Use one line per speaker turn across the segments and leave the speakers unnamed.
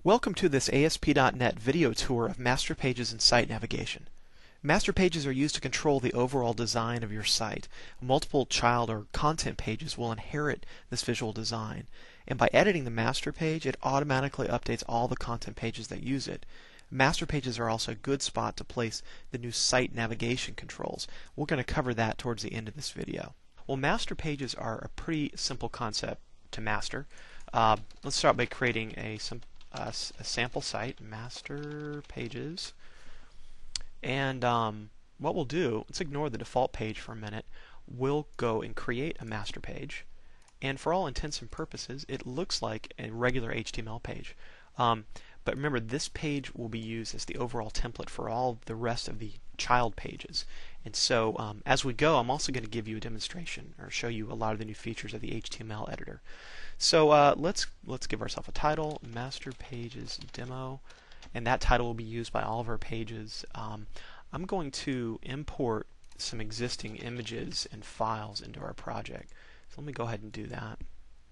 Welcome to this ASP.NET video tour of master pages and site navigation. Master pages are used to control the overall design of your site. Multiple child or content pages will inherit this visual design, and by editing the master page, it automatically updates all the content pages that use it. Master pages are also a good spot to place the new site navigation controls. We're going to cover that towards the end of this video. Well, master pages are a pretty simple concept to master. Let's start by creating a sample site, master pages, and what we'll do, let's ignore the default page for a minute. We'll go and create a master page, and for all intents and purposes it looks like a regular HTML page, but remember, this page will be used as the overall template for all the rest of the child pages. And so as we go, I'm also going to give you a demonstration or show you a lot of the new features of the HTML editor. So let's give ourselves a title, Master Pages Demo, and that title will be used by all of our pages. I'm going to import some existing images and files into our project. So let me go ahead and do that.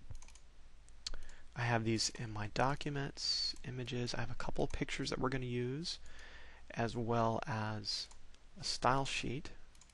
I have these in my documents, images. I have a couple of pictures that we're going to use, as well as a style sheet.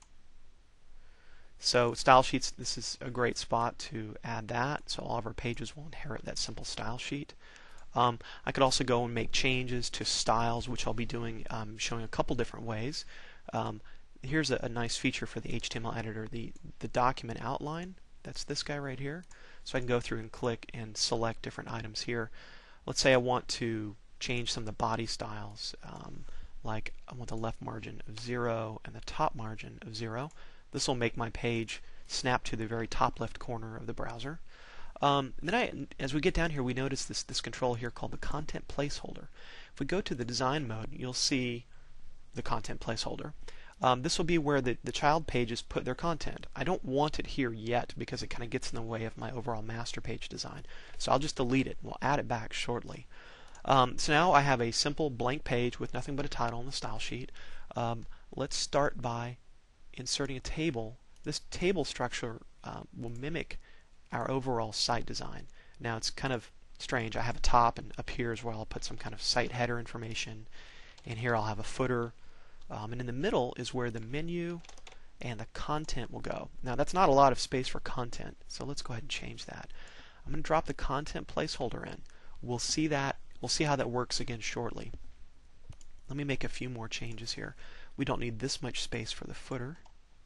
So style sheets, this is a great spot to add that, so all of our pages will inherit that simple style sheet. I could also go and make changes to styles, which I'll be doing, showing a couple different ways. Here's a nice feature for the HTML editor, the document outline. That's this guy right here. So I can go through and click and select different items here. Let's say I want to change some of the body styles, like I want the left margin of 0 and the top margin of 0. This will make my page snap to the very top left corner of the browser. Then as we get down here, we notice this control here called the content placeholder. If we go to the design mode, you'll see the content placeholder. This will be where the child pages put their content. I don't want it here yet because it kind of gets in the way of my overall master page design. So I'll just delete it and we'll add it back shortly. So now I have a simple blank page with nothing but a title and the style sheet. Let's start by inserting a table. This table structure will mimic our overall site design. Now it's kind of strange. I have a top, and up here is where I'll put some kind of site header information, and here I'll have a footer, and in the middle is where the menu and the content will go. Now that's not a lot of space for content, so let's go ahead and change that. I'm going to drop the content placeholder in. We'll see how that works again shortly. Let me make a few more changes here. We don't need this much space for the footer,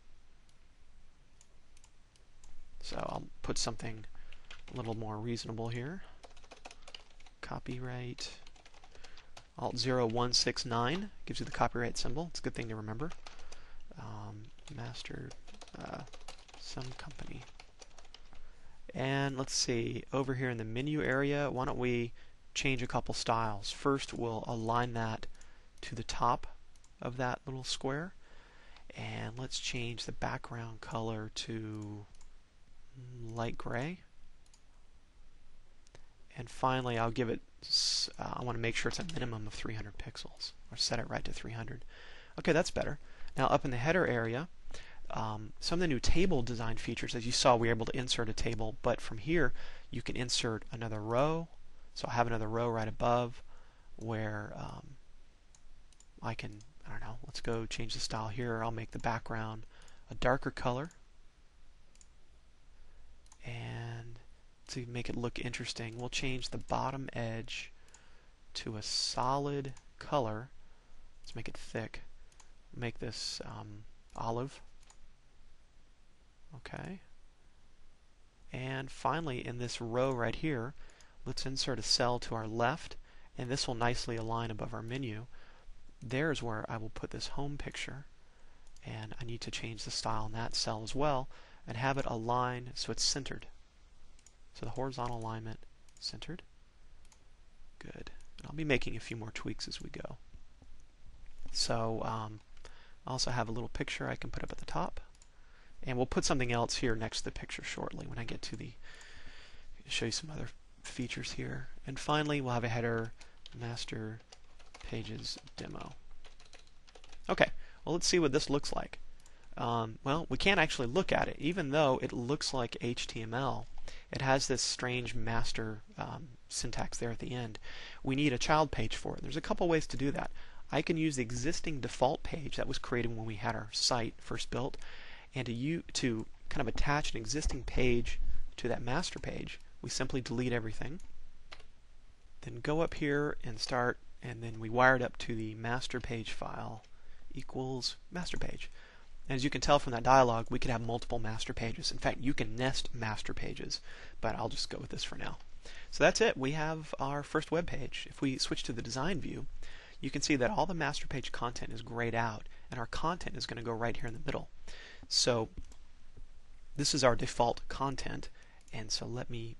so I'll put something a little more reasonable here. Copyright Alt0169 gives you the copyright symbol. It's a good thing to remember. Master some company. And let's see, over here in the menu area, why don't we change a couple styles. First, we'll align that to the top of that little square, and let's change the background color to light gray. And finally, I'll give it, I want to make sure it's a minimum of 300 pixels, or set it right to 300. Okay, that's better. Now up in the header area, some of the new table design features, as you saw, we were able to insert a table, but from here you can insert another row. So I have another row right above where I can, I don't know, let's go change the style here. I'll make the background a darker color, and to make it look interesting, we'll change the bottom edge to a solid color. Let's make it thick. Make this olive. Okay. And finally, in this row right here, let's insert a cell to our left, and this will nicely align above our menu. There's where I will put this home picture, and I need to change the style in that cell as well and have it align so it's centered. So the horizontal alignment centered. Good. And I'll be making a few more tweaks as we go. So I also have a little picture I can put up at the top, and we'll put something else here next to the picture shortly when I get to the show you some other features here. And finally, we'll have a header, Master Pages Demo. Okay, well, let's see what this looks like. Well, we can't actually look at it. Even though it looks like HTML, it has this strange master syntax there at the end. We need a child page for it. There's a couple ways to do that. I can use the existing default page that was created when we had our site first built, and to kind of attach an existing page to that master page. We simply delete everything, then go up here and start, and then we wire it up to the master page file equals master page. And as you can tell from that dialog, we could have multiple master pages. In fact, you can nest master pages, but I'll just go with this for now. So that's it. We have our first web page. If we switch to the design view, you can see that all the master page content is grayed out, and our content is going to go right here in the middle. So this is our default content, and so let me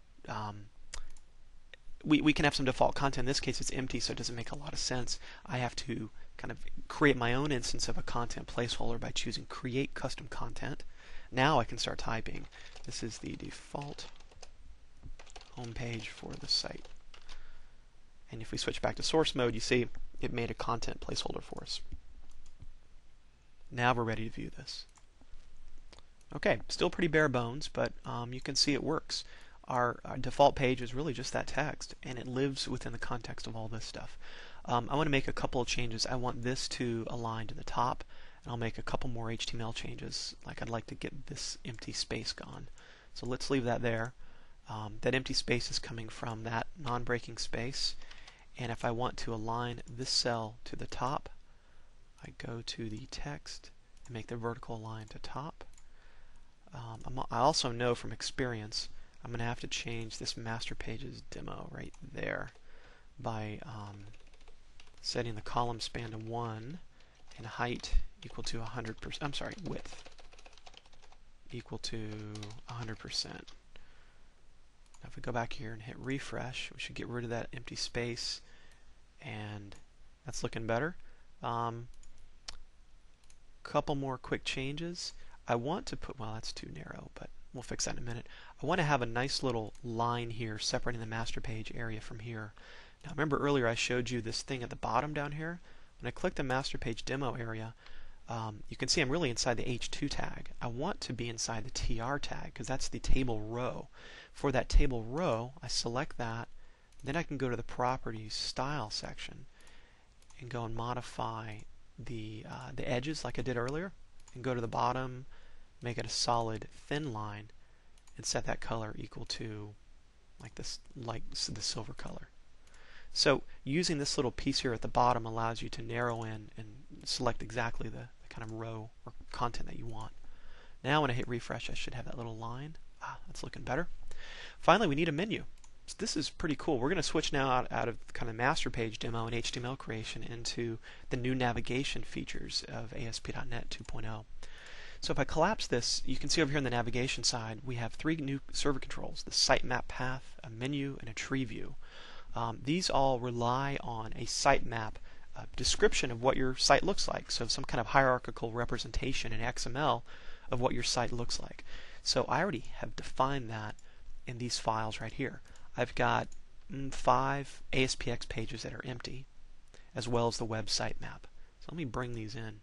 we can have some default content. In this case, it's empty, so it doesn't make a lot of sense. I have to kind of create my own instance of a content placeholder by choosing Create Custom Content. Now I can start typing. This is the default home page for the site. And if we switch back to source mode, you see it made a content placeholder for us. Now we're ready to view this. Okay, still pretty bare bones, but you can see it works. Our default page is really just that text, and it lives within the context of all this stuff. I want to make a couple of changes. I want this to align to the top, and I'll make a couple more HTML changes. Like I'd like to get this empty space gone. So let's leave that there. That empty space is coming from that non-breaking space. And if I want to align this cell to the top, I go to the text and make the vertical line to top. I also know from experience I'm going to have to change this master pages demo right there by setting the column span to 1 and height equal to 100%. I'm sorry, width equal to 100%. Now if we go back here and hit refresh, we should get rid of that empty space, and that's looking better. Couple more quick changes. I want to put, well, that's too narrow, but we'll fix that in a minute. I want to have a nice little line here separating the master page area from here. Now remember earlier I showed you this thing at the bottom down here. When I click the master page demo area, you can see I'm really inside the H2 tag. I want to be inside the TR tag because that's the table row. For that table row, I select that. Then I can go to the properties style section and go and modify the edges like I did earlier, and go to the bottom, make it a solid thin line, and set that color equal to like this, like the silver color. So using this little piece here at the bottom allows you to narrow in and select exactly the kind of row or content that you want. Now when I hit refresh, I should have that little line. That's looking better. Finally, we need a menu. So this is pretty cool. We're going to switch now out of kind of master page demo and HTML creation into the new navigation features of ASP.NET 2.0. So if I collapse this, you can see over here on the navigation side we have 3 new server controls: the sitemap path, a menu, and a tree view. These all rely on a sitemap description of what your site looks like, so some kind of hierarchical representation in XML of what your site looks like. So I already have defined that in these files right here. I've got 5 ASPX pages that are empty, as well as the web sitemap. So let me bring these in.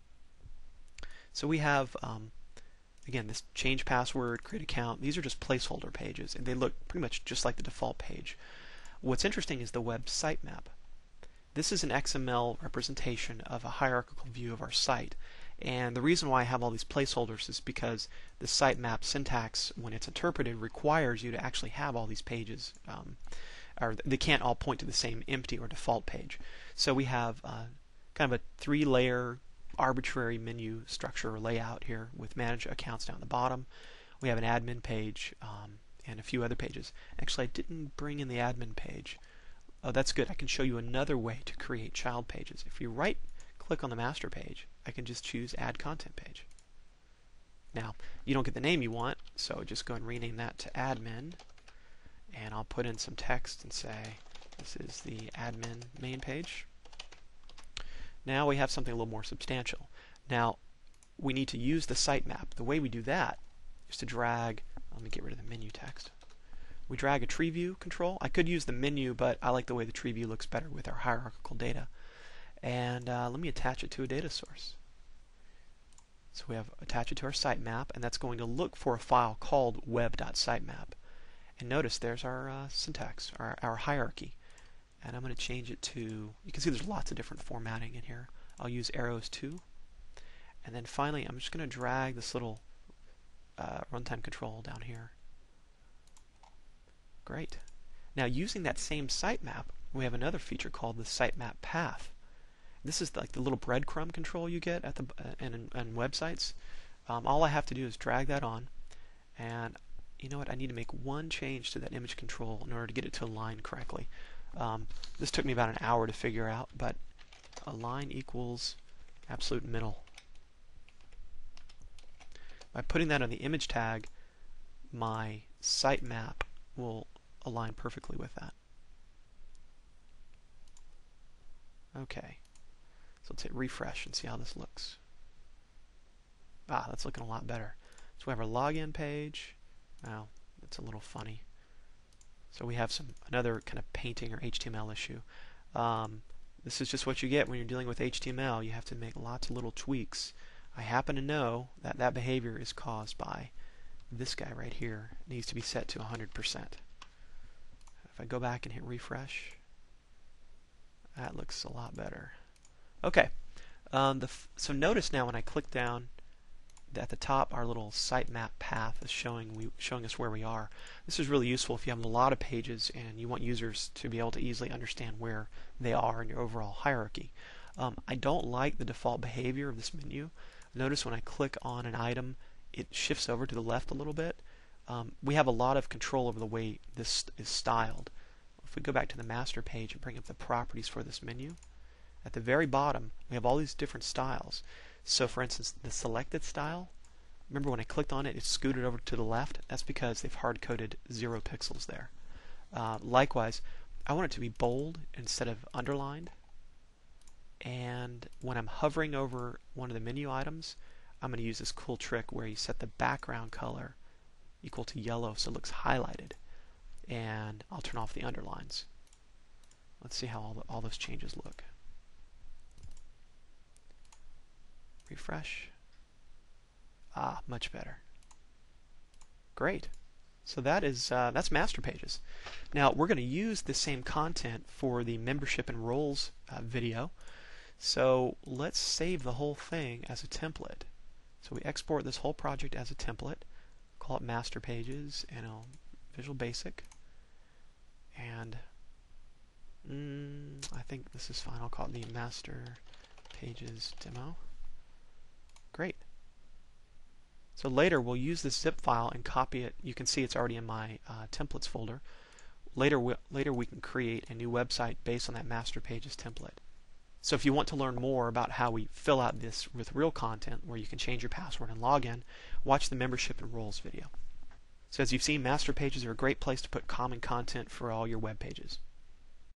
So we have, again, this change password, create account. These are just placeholder pages, and they look pretty much just like the default page. What's interesting is the web sitemap. This is an XML representation of a hierarchical view of our site. And the reason why I have all these placeholders is because the sitemap syntax, when it's interpreted, requires you to actually have all these pages, or they can't all point to the same empty or default page. So we have kind of a 3-layer arbitrary menu structure or layout here with manage accounts down the bottom. We have an admin page and a few other pages. Actually, I didn't bring in the admin page. Oh, that's good. I can show you another way to create child pages. If you right-click on the master page, I can just choose Add Content Page. Now, you don't get the name you want, so just go and rename that to Admin, and I'll put in some text and say this is the admin main page. Now we have something a little more substantial. Now, we need to use the sitemap. The way we do that is to drag, let me get rid of the menu text. We drag a tree view control. I could use the menu, but I like the way the tree view looks better with our hierarchical data. And let me attach it to a data source. So we have attach it to our sitemap, and that's going to look for a file called web.sitemap. And notice there's our syntax, our hierarchy. And I'm going to change it to, you can see there's lots of different formatting in here. I'll use arrows too. And then finally, I'm just going to drag this little runtime control down here. Great. Now, using that same sitemap, we have another feature called the sitemap path. This is like the little breadcrumb control you get at the in websites. All I have to do is drag that on, and you know what? I need to make one change to that image control in order to get it to align correctly. This took me about an hour to figure out, but align equals absolute middle. By putting that on the image tag, my sitemap will align perfectly with that. Okay. So let's hit refresh and see how this looks. Ah, that's looking a lot better. So we have our login page. Wow, that's a little funny. So we have another kind of painting or HTML issue. This is just what you get when you're dealing with HTML. You have to make lots of little tweaks. I happen to know that that behavior is caused by this guy right here. It needs to be set to 100%. If I go back and hit refresh, that looks a lot better. Okay, so notice now when I click down at the top, our little sitemap path is showing us where we are. This is really useful if you have a lot of pages and you want users to be able to easily understand where they are in your overall hierarchy. I don't like the default behavior of this menu. Notice when I click on an item, it shifts over to the left a little bit. We have a lot of control over the way this is styled. If we go back to the master page and bring up the properties for this menu, at the very bottom, we have all these different styles. So, for instance, the selected style, remember when I clicked on it, it scooted over to the left? That's because they've hard-coded 0 pixels there. Likewise, I want it to be bold instead of underlined. And when I'm hovering over one of the menu items, I'm going to use this cool trick where you set the background color equal to yellow so it looks highlighted. And I'll turn off the underlines. Let's see how all those changes look. Refresh. Ah, much better. Great. So that's Master Pages. Now we're going to use the same content for the membership and roles video. So let's save the whole thing as a template. So we export this whole project as a template. Call it Master Pages and Visual Basic. And I think this is fine. I'll call it the Master Pages demo. Great. So later we'll use this zip file and copy it. You can see it's already in my templates folder. Later we can create a new website based on that Master Pages template. So if you want to learn more about how we fill out this with real content where you can change your password and log in, watch the membership and roles video. So as you've seen, Master Pages are a great place to put common content for all your web pages.